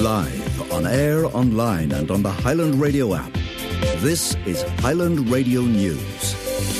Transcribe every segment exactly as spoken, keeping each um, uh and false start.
Live, on air, online and on the Highland Radio app. This is Highland Radio News.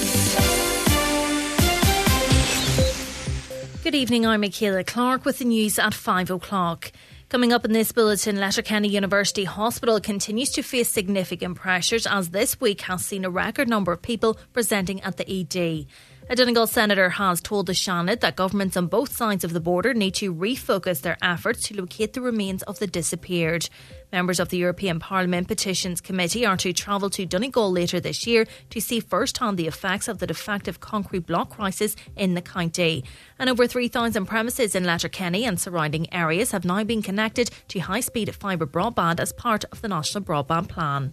Good evening, I'm Michaela Clark with the news at five o'clock. Coming up in this bulletin, Letterkenny University Hospital continues to face significant pressures as this week has seen a record number of people presenting at the E D. A Donegal senator has told the Seanad that governments on both sides of the border need to refocus their efforts to locate the remains of the disappeared. Members of the European Parliament Petitions Committee are to travel to Donegal later this year to see firsthand the effects of the defective concrete block crisis in the county. And over three thousand premises in Letterkenny and surrounding areas have now been connected to high-speed fibre broadband as part of the National Broadband Plan.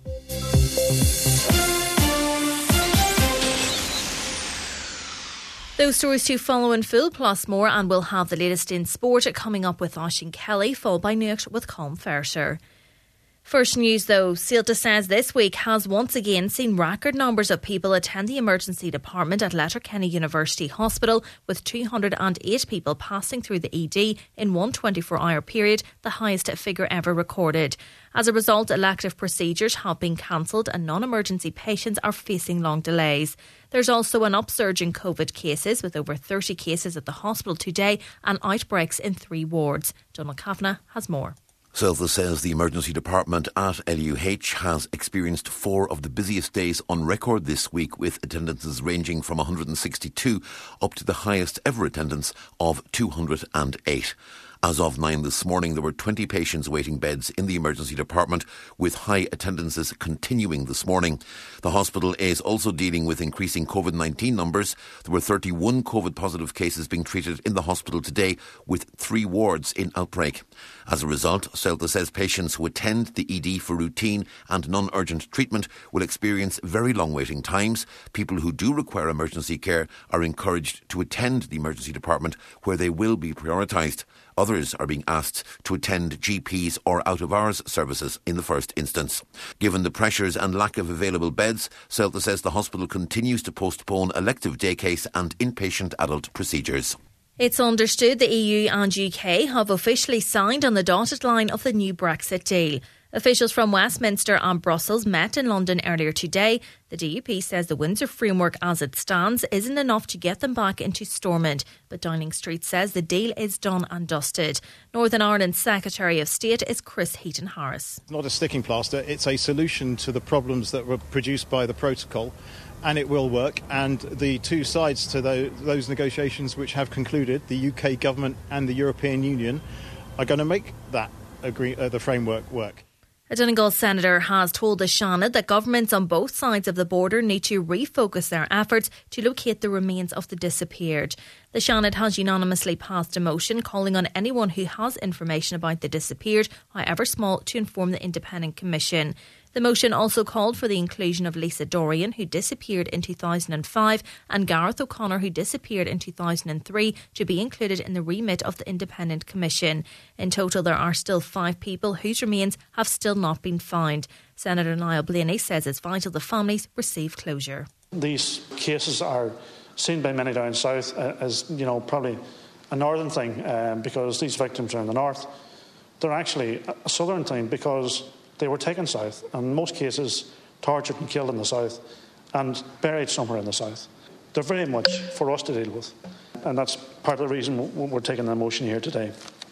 Those stories to follow in full, plus more, and we'll have the latest in sport coming up with Oisín Kelly, followed by News with Colm Ferser. First news though, Céalta says this week has once again seen record numbers of people attend the emergency department at Letterkenny University Hospital, with two hundred eight people passing through the E D in one twenty-four hour period, the highest figure ever recorded. As a result, elective procedures have been cancelled and non-emergency patients are facing long delays. There's also an upsurge in COVID cases, with over thirty cases at the hospital today and outbreaks in three wards. Donald Kavanagh has more. Céalta says the emergency department at L U H has experienced four of the busiest days on record this week, with attendances ranging from one hundred sixty-two up to the highest ever attendance of two hundred eight. As of nine this morning, there were twenty patients awaiting beds in the emergency department, with high attendances continuing this morning. The hospital is also dealing with increasing COVID nineteen numbers. There were thirty-one COVID positive cases being treated in the hospital today, with three wards in outbreak. As a result, Céalta says patients who attend the E D for routine and non-urgent treatment will experience very long waiting times. People who do require emergency care are encouraged to attend the emergency department, where they will be prioritised. Others are being asked to attend G Ps or out-of-hours services in the first instance. Given the pressures and lack of available beds, Céalta says the hospital continues to postpone elective day case and inpatient adult procedures. It's understood the E U and U K have officially signed on the dotted line of the new Brexit deal. Officials from Westminster and Brussels met in London earlier today. The D U P says the Windsor framework as it stands isn't enough to get them back into Stormont, but Downing Street says the deal is done and dusted. Northern Ireland's Secretary of State is Chris Heaton-Harris. It's not a sticking plaster, it's a solution to the problems that were produced by the protocol, and it will work. And the two sides to those negotiations which have concluded, the U K government and the European Union, are going to make that agree, uh, the framework work. A Donegal senator has told the Seanad that governments on both sides of the border need to refocus their efforts to locate the remains of the disappeared. The Seanad has unanimously passed a motion calling on anyone who has information about the disappeared, however small, to inform the Independent Commission. The motion also called for the inclusion of Lisa Dorian, who disappeared in two thousand five, and Gareth O'Connor, who disappeared in two thousand three, to be included in the remit of the Independent Commission. In total, there are still five people whose remains have still not been found. Senator Niall Blaney says it's vital the families receive closure. These cases are seen by many down south as, you know, probably a northern thing um, because these victims are in the north. They're actually a southern thing because they were taken south, and in most cases tortured and killed in the south and buried somewhere in the south. They're very much for us to deal with, and that's part of the reason we're taking the motion here today.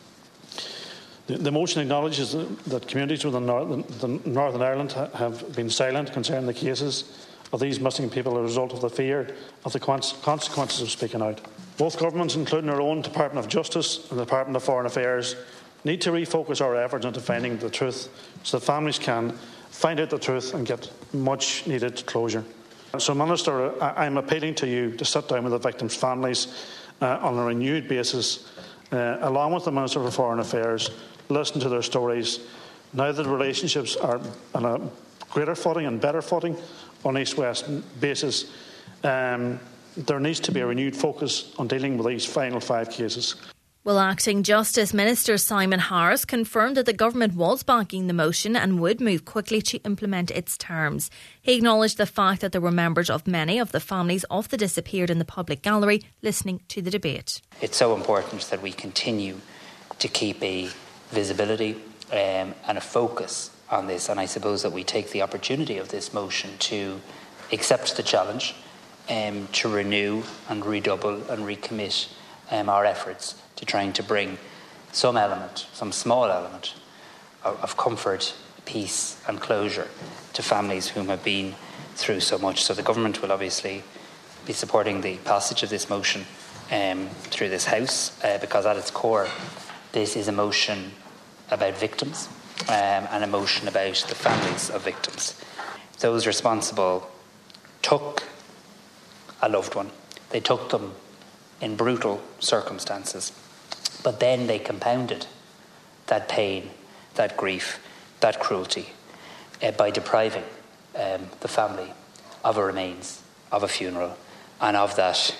The, the motion acknowledges that communities within Northern, the Northern Ireland ha- have been silent concerning the cases of these missing people as a result of the fear of the consequences of speaking out. Both governments, including our own Department of Justice and the Department of Foreign Affairs, need to refocus our efforts into finding the truth so that families can find out the truth and get much needed closure. So, Minister, I'm appealing to you to sit down with the victims' families uh, on a renewed basis, uh, along with the Minister for Foreign Affairs, listen to their stories. Now that relationships are on a greater footing and better footing on east-west basis, um, there needs to be a renewed focus on dealing with these final five cases. Well, Acting Justice Minister Simon Harris confirmed that the government was backing the motion and would move quickly to implement its terms. He acknowledged the fact that there were members of many of the families of the disappeared in the public gallery listening to the debate. It's so important that we continue to keep a visibility um, and a focus on this. And I suppose that we take the opportunity of this motion to accept the challenge, um, to renew and redouble and recommit um, our efforts to trying to bring some element, some small element of, of comfort, peace and closure to families whom have been through so much. So the government will obviously be supporting the passage of this motion um, through this House uh, because at its core this is a motion about victims um, and a motion about the families of victims. Those responsible took a loved one. They took them in brutal circumstances, but then they compounded that pain, that grief, that cruelty uh, by depriving um, the family of a remains, of a funeral, and of that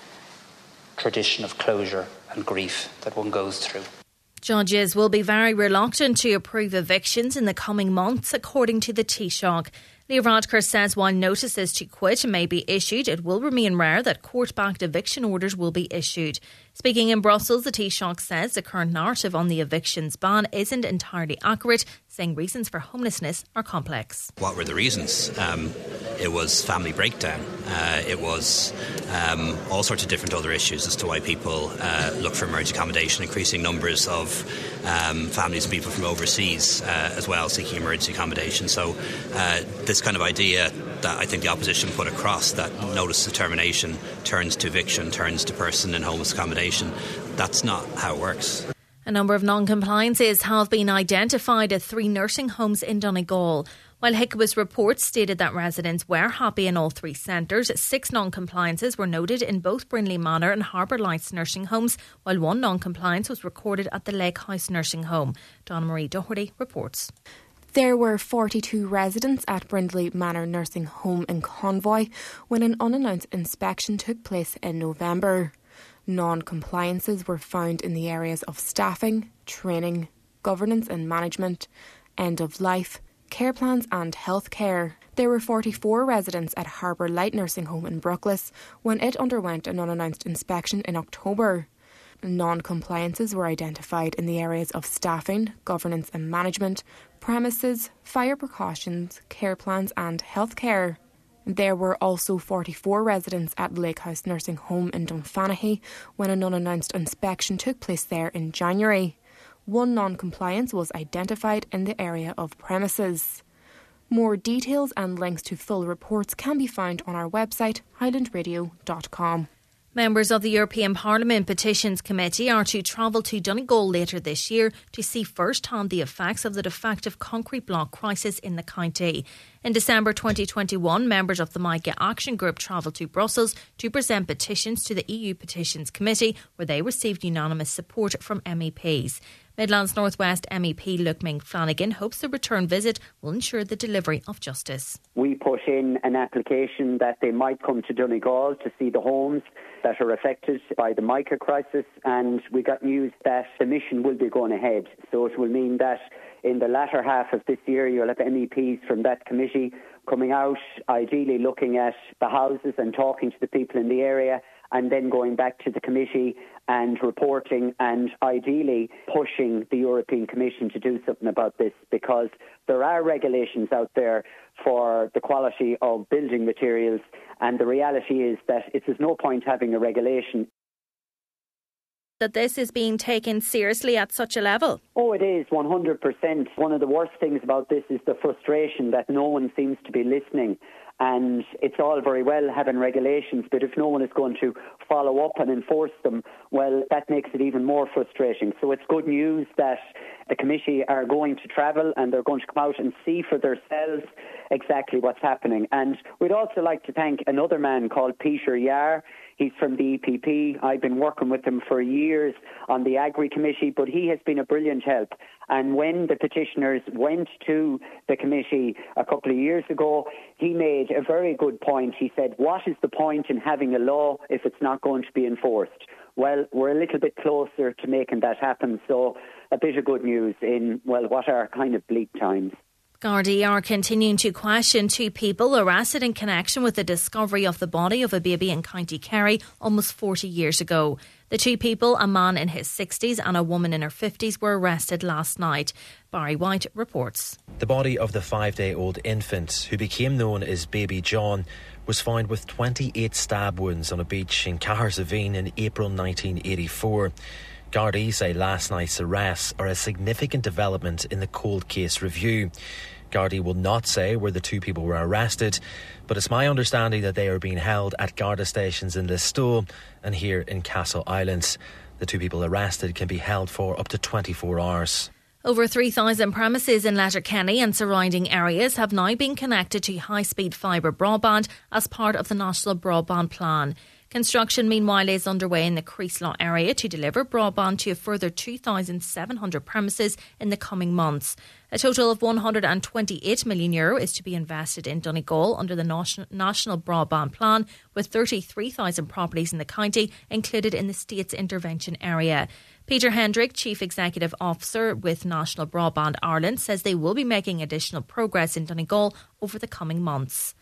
tradition of closure and grief that one goes through. Judges will be very reluctant to approve evictions in the coming months, according to the Taoiseach. Leo Varadkar says while notices to quit may be issued, it will remain rare that court-backed eviction orders will be issued. Speaking in Brussels, the Taoiseach says the current narrative on the evictions ban isn't entirely accurate, saying reasons for homelessness are complex. What were the reasons? Um, it was family breakdown. Uh, it was um, all sorts of different other issues as to why people uh, look for emergency accommodation, increasing numbers of um, families and people from overseas uh, as well seeking emergency accommodation. So uh, this kind of idea that I think the opposition put across, that notice of termination turns to eviction, turns to person in homeless accommodation, that's not how it works. A number of non-compliances have been identified at three nursing homes in Donegal. While HICWA's report stated that residents were happy in all three centres, six non-compliances were noted in both Brindley Manor and Harbour Lights nursing homes, while one non-compliance was recorded at the Lake House nursing home. Donna Marie Doherty reports. There were forty-two residents at Brindley Manor Nursing Home in Convoy when an unannounced inspection took place in November. Non-compliances were found in the areas of staffing, training, governance and management, end of life, care plans and healthcare. There were forty-four residents at Harbour Light Nursing Home in Brookles when it underwent an unannounced inspection in October. Non-compliances were identified in the areas of staffing, governance and management, premises, fire precautions, care plans and healthcare. There were also forty-four residents at Lake House Nursing Home in Dunfanaghy when an unannounced inspection took place there in January. One non-compliance was identified in the area of premises. More details and links to full reports can be found on our website, highland radio dot com. Members of the European Parliament Petitions Committee are to travel to Donegal later this year to see firsthand the effects of the defective concrete block crisis in the county. In December twenty twenty-one, members of the MICA Action Group travelled to Brussels to present petitions to the E U Petitions Committee, where they received unanimous support from M E Ps. Midlands North West M E P Luke Ming-Flanagan hopes the return visit will ensure the delivery of justice. We put in an application that they might come to Donegal to see the homes that are affected by the MICA crisis, and we got news that the mission will be going ahead. So it will mean that in the latter half of this year you'll have M E Ps from that committee coming out, ideally looking at the houses and talking to the people in the area, and then going back to the committee and reporting and ideally pushing the European Commission to do something about this, because there are regulations out there for the quality of building materials, and the reality is that it is no point having a regulation. That this is being taken seriously at such a level? Oh, it is, one hundred percent. One of the worst things about this is the frustration that no one seems to be listening. And it's all very well having regulations, but if no one is going to follow up and enforce them, well, that makes it even more frustrating. So it's good news that the committee are going to travel and they're going to come out and see for themselves exactly what's happening. And we'd also like to thank another man called Peter Yar. He's from the E P P. I've been working with him for years on the Agri Committee, but he has been a brilliant help. And when the petitioners went to the committee a couple of years ago, he made a very good point. He said, what is the point in having a law if it's not going to be enforced? Well, we're a little bit closer to making that happen. So a bit of good news in, well, what are kind of bleak times. Gardaí are continuing to question two people arrested in connection with the discovery of the body of a baby in County Kerry almost forty years ago. The two people, a man in his sixties and a woman in her fifties, were arrested last night. Barry White reports. The body of the five-day-old infant, who became known as Baby John, was found with twenty-eight stab wounds on a beach in Cahersiveen in April nineteen eighty-four. Gardaí say last night's arrests are a significant development in the cold case review. Gardaí will not say where the two people were arrested, but it's my understanding that they are being held at Garda stations in Listowel and here in Castle Islands. The two people arrested can be held for up to twenty-four hours. Over three thousand premises in Letterkenny and surrounding areas have now been connected to high-speed fibre broadband as part of the National Broadband Plan. Construction, meanwhile, is underway in the Creeslaw area to deliver broadband to a further two thousand seven hundred premises in the coming months. A total of one hundred twenty-eight million euro is to be invested in Donegal under the National Broadband Plan, with thirty-three thousand properties in the county included in the state's intervention area. Peter Hendrick, Chief Executive Officer with National Broadband Ireland, says they will be making additional progress in Donegal over the coming months.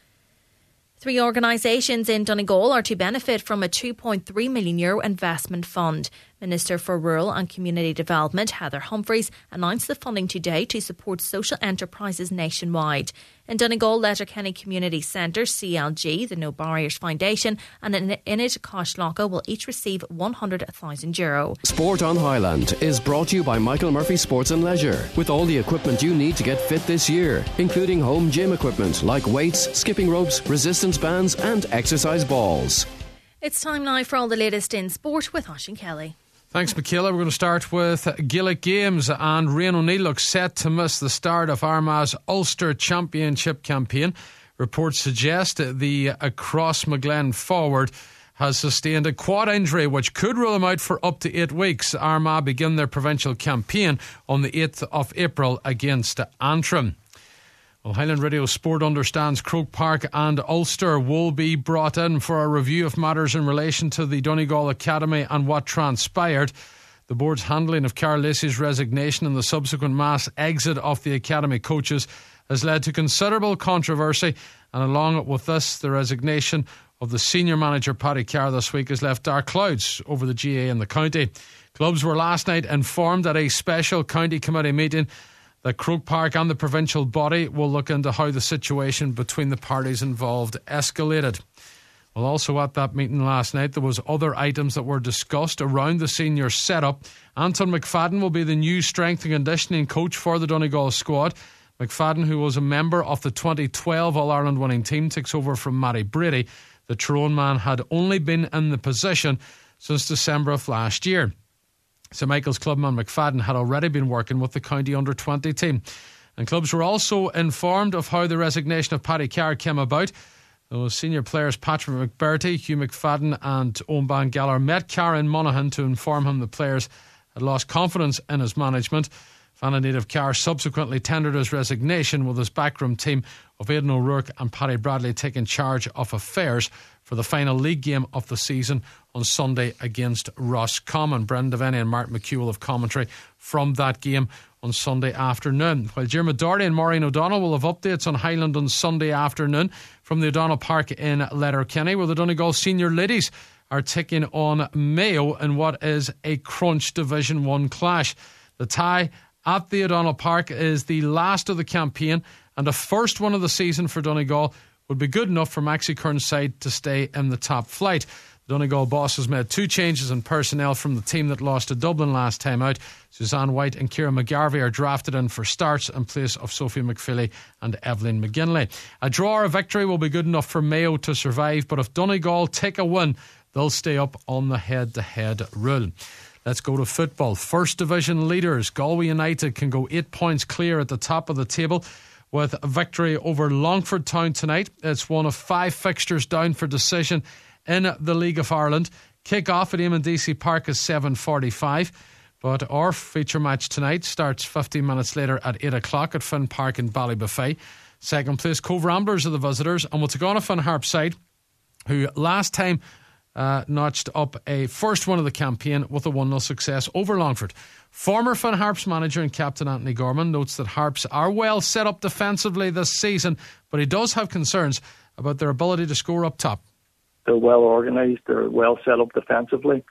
Three organisations in Donegal are to benefit from a two point three million euro investment fund. Minister for Rural and Community Development Heather Humphreys announced the funding today to support social enterprises nationwide. In Donegal, Letterkenny Community Centre, C L G, the No Barriers Foundation and Init Coshlocha will each receive one hundred thousand euro. Sport on Highland is brought to you by Michael Murphy Sports and Leisure, with all the equipment you need to get fit this year, including home gym equipment like weights, skipping ropes, resistance bands and exercise balls. It's time now for all the latest in sport with Oisín Kelly. Thanks, Michaela. We're going to start with Gaelic Games, and Rian O'Neill looks set to miss the start of Armagh's Ulster Championship campaign. Reports suggest the Crossmaglen forward has sustained a quad injury which could rule him out for up to eight weeks. Armagh begin their provincial campaign on the eighth of April against Antrim. Well, Highland Radio Sport understands Croke Park and Ulster will be brought in for a review of matters in relation to the Donegal Academy and what transpired. The board's handling of Carl Lacey's resignation and the subsequent mass exit of the academy coaches has led to considerable controversy, and along with this, the resignation of the senior manager Paddy Carr this week has left dark clouds over the G A and the county. Clubs were last night informed at a special county committee meeting that Croke Park and the provincial body will look into how the situation between the parties involved escalated. Well, also at that meeting last night, there was other items that were discussed around the senior setup. Anton McFadden will be the new strength and conditioning coach for the Donegal squad. McFadden, who was a member of the twenty twelve All-Ireland winning team, takes over from Matty Brady. The Tyrone man had only been in the position since December of last year. Saint Michael's clubman McFadden had already been working with the county under twenty team. And clubs were also informed of how the resignation of Paddy Carr came about. Those senior players Patrick McBurty, Hugh McFadden and Owen Gallagher met Carr in Monaghan to inform him the players had lost confidence in his management. Fana native Carr subsequently tendered his resignation, with his backroom team of Aidan O'Rourke and Paddy Bradley taking charge of affairs for the final league game of the season on Sunday against Roscommon. Brendan Devaney and Mark McHugh will have commentary from that game on Sunday afternoon. While Diarmuid Doherty and Maureen O'Donnell will have updates on Highland on Sunday afternoon from the O'Donnell Park in Letterkenny, where the Donegal senior ladies are taking on Mayo in what is a crunch Division one clash. The tie at the O'Donnell Park is the last of the campaign and a first one of the season for Donegal would be good enough for Maxi Kern's side to stay in the top flight. The Donegal boss has made two changes in personnel from the team that lost to Dublin last time out. Suzanne White and Ciara McGarvey are drafted in for starts in place of Sophie McPhilly and Evelyn McGinley. A draw or a victory will be good enough for Mayo to survive, but if Donegal take a win, they'll stay up on the head-to-head rule. Let's go to football. First Division leaders Galway United can go eight points clear at the top of the table with a victory over Longford Town tonight. It's one of five fixtures down for decision in the League of Ireland. Kick-off at Eamon D C Park is seven forty-five, but our feature match tonight starts fifteen minutes later at eight o'clock at Finn Park in Ballybuffet. Second place, Cove Ramblers are the visitors, and we'll take on a Finn Harp side who last time Uh, notched up a first one of the campaign with a one nil success over Longford. Former Finn Harps manager and captain Anthony Gorman notes that Harps are well set up defensively this season, but he does have concerns about their ability to score up top. They're well organised, they're well set up defensively.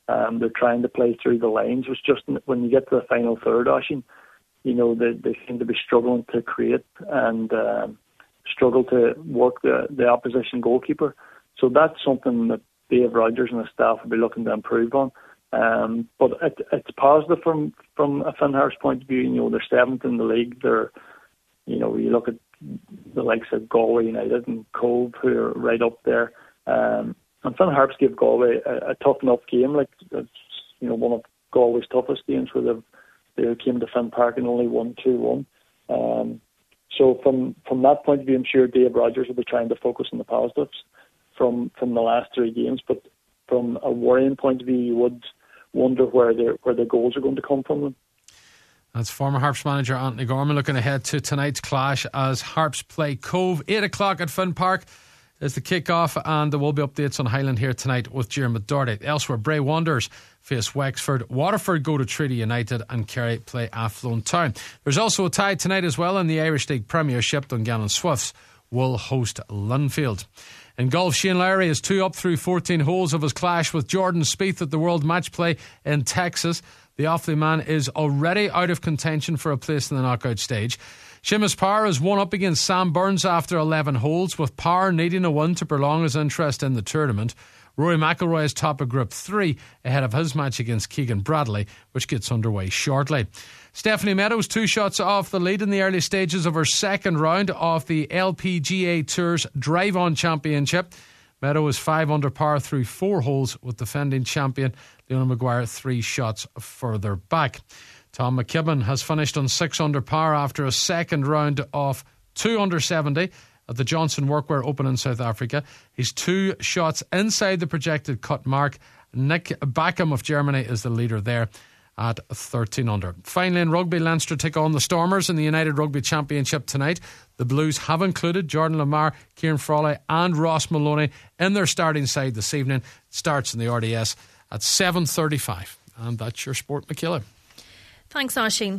Um, they're trying to play through the lines. It's just when you get to the final third, Oisín, you know, they, they seem to be struggling to create and um, struggle to work the, the opposition goalkeeper. So that's something that Dave Rogers and the staff will be looking to improve on. Um, but it, it's positive from from a Finn Harps point of view. You know, they're seventh in the league. They're, you know, you look at the likes of Galway United and Cove, who are right up there. Um, and Finn Harps gave Galway a, a tough enough game. Like, it's, you know, one of Galway's toughest games, where they've, they came to Finn Park and only won two one. Um, so from from that point of view, I'm sure Dave Rogers will be trying to focus on the positives from from the last three games. But from a worrying point of view, you would wonder where their where their goals are going to come from them. That's former Harps manager Anthony Gorman looking ahead to tonight's clash as Harps play Cove. eight o'clock at Finn Park is the kick-off, and there will be updates on Highland here tonight with Diarmuid Doherty. Elsewhere, Bray Wanderers face Wexford, Waterford go to Treaty United, and Kerry play Athlone Town. There's also a tie tonight as well in the Irish League Premiership. Dungannon Swifts will host Linfield. In golf, Shane Lowry is two up through fourteen holes of his clash with Jordan Spieth at the World Match Play in Texas. The Offaly man is already out of contention for a place in the knockout stage. Seamus Power has won up against Sam Burns after eleven holes, with Power needing a win to prolong his interest in the tournament. Rory McIlroy is top of Group three ahead of his match against Keegan Bradley, which gets underway shortly. Stephanie Meadows two shots off the lead in the early stages of her second round of the L P G A Tour's Drive On Championship. Meadow is five under par through four holes, with defending champion Leona Maguire three shots further back. Tom McKibben has finished on six under par after a second round of two under seventy at the Johnson Workwear Open in South Africa. He's two shots inside the projected cut mark. Nick Backham of Germany is the leader there at thirteen under. Finally, in rugby, Leinster take on the Stormers in the United Rugby Championship tonight. The Blues have included Jordan Lamar, Kieran Frawley and Ross Maloney in their starting side this evening. It starts in the R D S at seven thirty-five. And that's your sport, Michaela. Thanks, Oisín.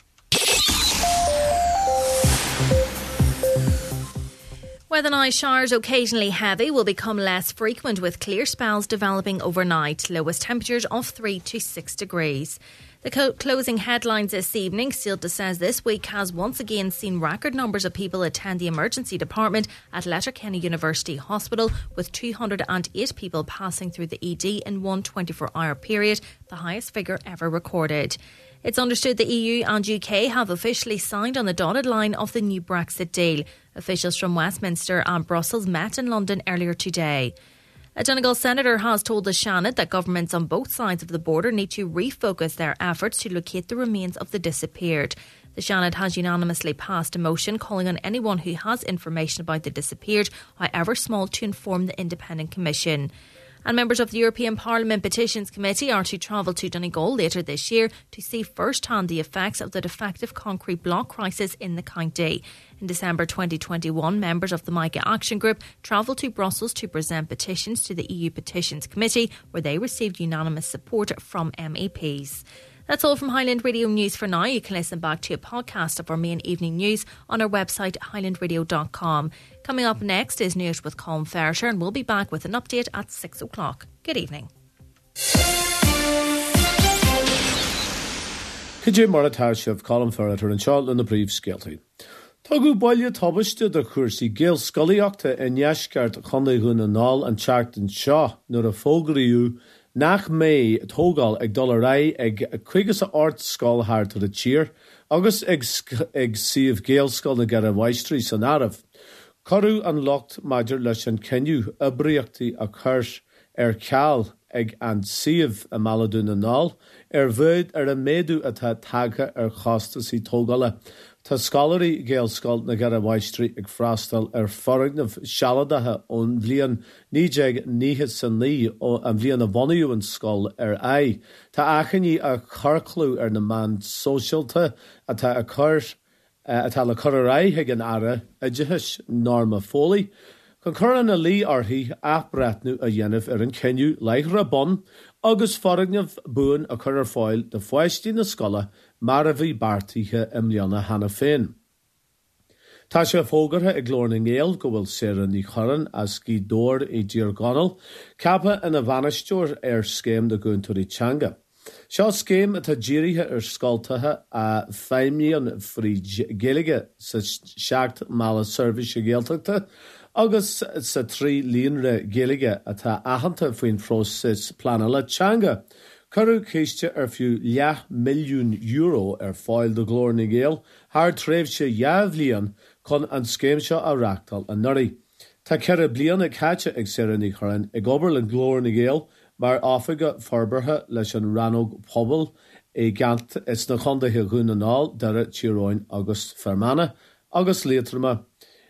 Weather now, showers occasionally heavy will become less frequent, with clear spells developing overnight. Lowest temperatures of three to six degrees. The co- closing headlines this evening. Sealta says this week has once again seen record numbers of people attend the emergency department at Letterkenny University Hospital, with two hundred eight people passing through the E D in one twenty-four hour period, the highest figure ever recorded. It's understood the E U and U K have officially signed on the dotted line of the new Brexit deal. Officials from Westminster and Brussels met in London earlier today. A Donegal senator has told the Seanad that governments on both sides of the border need to refocus their efforts to locate the remains of the disappeared. The Seanad has unanimously passed a motion calling on anyone who has information about the disappeared, however small, to inform the Independent Commission. And members of the European Parliament Petitions Committee are to travel to Donegal later this year to see firsthand the effects of the defective concrete block crisis in the county. In December twenty twenty-one, members of the MICA Action Group travelled to Brussels to present petitions to the E U Petitions Committee, where they received unanimous support from M E Ps. That's all from Highland Radio News for now. You can listen back to a podcast of our main evening news on our website, highland radio dot com. Coming up next is News with Colm Ferrisher, and we'll be back with an update at six o'clock. Good evening. Cydé mar atá sibh Colm Ferrisher an seáil na bríomh scialtaí. Tugu baile tabaiste de chuirsaí géal scoíochta in neasceart chundaigún an nál an teachtain seo nuair a fógraíú nach mé tógáil ag dul rá ag chuigas a ort scáil thart ar a tír, agus ag, ag siomh géal scoil na gar a Waistrí san Arab. Corú an locht maidir leis an ceniu a bríochtaí a chuirs ar ceall ag an siomh a maladún na nál, ar bhid ar a méadú atá tagtha ar chostas í tógáile. Tá scalarí géal scoil na gar a Waistrí ag freastal ar foragnamh sealadathe ón bhliain nídeag níhe san ní an bhliain a bhanaíú an scoil ar ai. Tá achaní a charclú ar na man sóisialta atá a chur atá le chur ar ai ag an ara a dtithis Norma Foley. Con chuir na lí orthaí athbreathnú a dhéanamh ar an ceniu leith rabon, agus foragnamh buin a chur ar fáil de foiistí na scoile mar a bhí bartaíthe im leanna hana féin. Tá sé fógartha ag glór na ngéal go bhfuil saoire ní chorann as cí dóir i dtír ganal, cappa ina bhanaisteoir ar scéim de gúntúirí teanga. Seo scéim atá dírithe ar scoiltathe a feimíon faoi géige sa seacht mála service géalteachta agus sa trí líonra géige atá aitheanta faoin prósis planala teanga. Curú céiste ar fiú leath milliún euro ar fáil do glór na ngéal, thar tréimhse leathmhliain chun an scéim seo a reachtal a nuirí. Tá ceithre bliana caite ag saoire ní chorann ag obair le glór na ngéal mar áfaige forbartha leis an ranóg pobl i gant is na chundathe gún anáil deire tíróin agus fermanna agus létrama.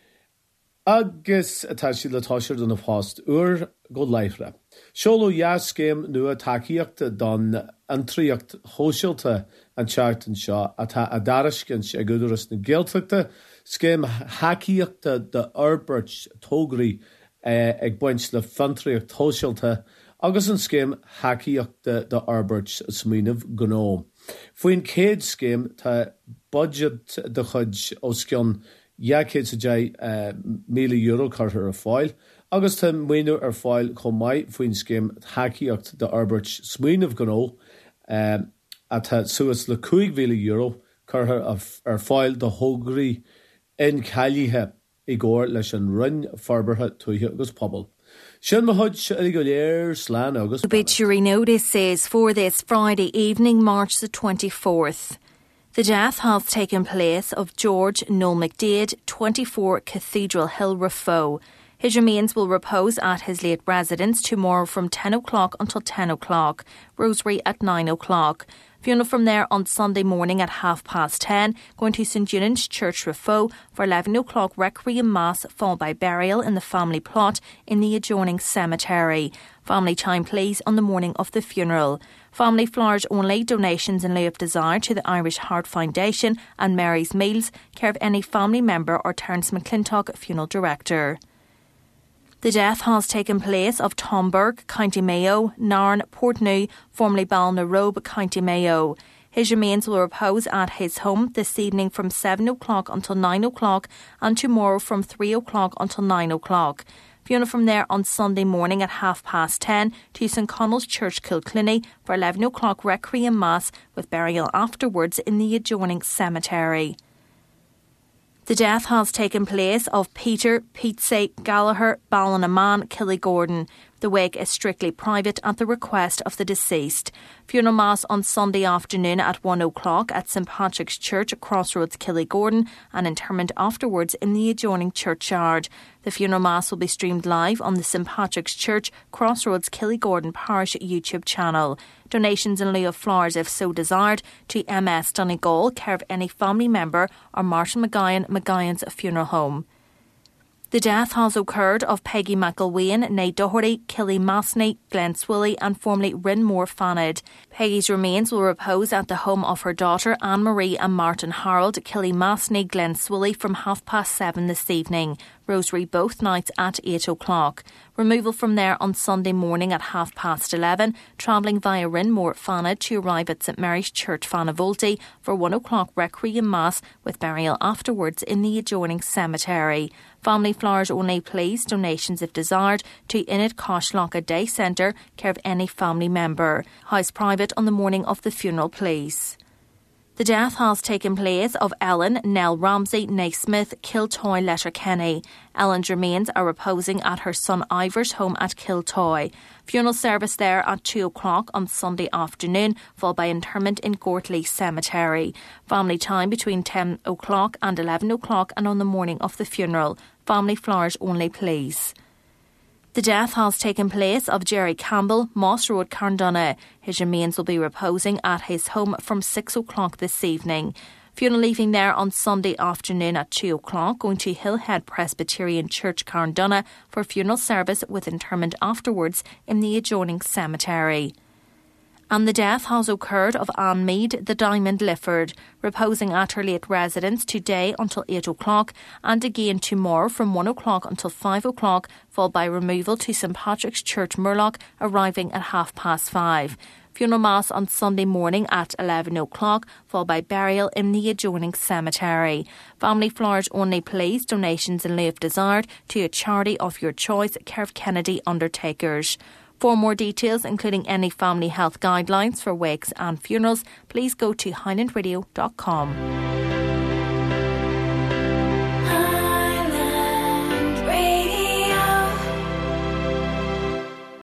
Agus atá sí le táisiir don na fást uair go leithre. Seolú jaas scéim nua takeíochta don an tríocht hóisialta an teachtain seo atá a dariscint ag údaras na géalteachta, scéim hacaíochta de Albert Tógraí eh, ag buint le fantraíocht hóisialta agus an scéim hacaíochta de Albert Smíanamh Gnó. Faoin céad scéim tá budget de chud ó scion Iachéad sa dé míle euro cartar a fáil, agus tá muoinú ar fáil chomh maith faoin scéim hacaíocht de Albert Smíanamh Gnó um, a tá suas le cúig mhíle euro cartar ar fáil de Tógraí in cailíthe i gcóir leis an rinn farbartha tuaithe agus pobl. Sin mo hud se go léir slán agus. Obituary notice says for this Friday evening, March the twenty-fourth. The death has taken place of George Noel McDade, twenty-four Cathedral Hill, Raphoe. His remains will repose at his late residence tomorrow from ten o'clock until ten o'clock, rosary at nine o'clock. Funeral from there on Sunday morning at half past ten, going to St Eunan's Church, Raphoe, for eleven o'clock requiem mass, followed by burial in the family plot in the adjoining cemetery. Family time please on the morning of the funeral. Family flowers only, donations in lieu of desire to the Irish Heart Foundation and Mary's Meals, care of any family member or Terence McClintock, funeral director. The death has taken place of Tom Burke, County Mayo, Narn, Portneuf, formerly Balnarobe, County Mayo. His remains will repose at his home this evening from seven o'clock until nine o'clock and tomorrow from three o'clock until nine o'clock. Funeral from there on Sunday morning at half past ten to St Connell's Church, Kilclinny, for eleven o'clock requiem mass with burial afterwards in the adjoining cemetery. The death has taken place of Peter Pete Gallagher Ballinaman Killygordon. The wake is strictly private at the request of the deceased. Funeral mass on Sunday afternoon at one o'clock at St Patrick's Church, Crossroads, Killygordon, and interment afterwards in the adjoining churchyard. The funeral mass will be streamed live on the St Patrick's Church, Crossroads, Killygordon Parish YouTube channel. Donations in lieu of flowers, if so desired, to M S Donegal, care of any family member, or Martin McGuyan, McGuyan's funeral home. The death has occurred of Peggy McElwain, née Doherty, Killy Masney, Glen Swilly and formerly Rinmore Fanid. Peggy's remains will repose at the home of her daughter Anne-Marie and Martin Harold, Killy Masney, Glen Swilly from half past seven this evening. Rosary both nights at eight o'clock. Removal from there on Sunday morning at half past eleven, travelling via Rinmore Fanid to arrive at St Mary's Church, Fanavolti for one o'clock requiem mass with burial afterwards in the adjoining cemetery. Family flowers only please, donations if desired, to Init Coshlocha Day Centre, care of any family member. House private on the morning of the funeral please. The death has taken place of Ellen Nell Ramsey Naismith, Kiltoy, Letterkenny. Ellen's remains are reposing at her son Ivor's home at Kiltoy. Funeral service there at two o'clock on Sunday afternoon, followed by interment in Gortley Cemetery. Family time between ten o'clock and eleven o'clock and on the morning of the funeral. Family flowers only please. The death has taken place of Jerry Campbell, Moss Road, Carndonagh. His remains will be reposing at his home from six o'clock this evening. Funeral leaving there on Sunday afternoon at two o'clock, going to Hillhead Presbyterian Church, Carndonagh, for funeral service with interment afterwards in the adjoining cemetery. And the death has occurred of Anne Mead, the Diamond Lifford, reposing at her late residence today until eight o'clock and again tomorrow from one o'clock until five o'clock, followed by removal to St Patrick's Church, Murlock, arriving at half past five. Funeral Mass on Sunday morning at eleven o'clock, followed by burial in the adjoining cemetery. Family flowers only please, donations in lieu if desired, to a charity of your choice, Kerv Kennedy Undertakers. For more details, including any family health guidelines for wakes and funerals, please go to highland radio dot com.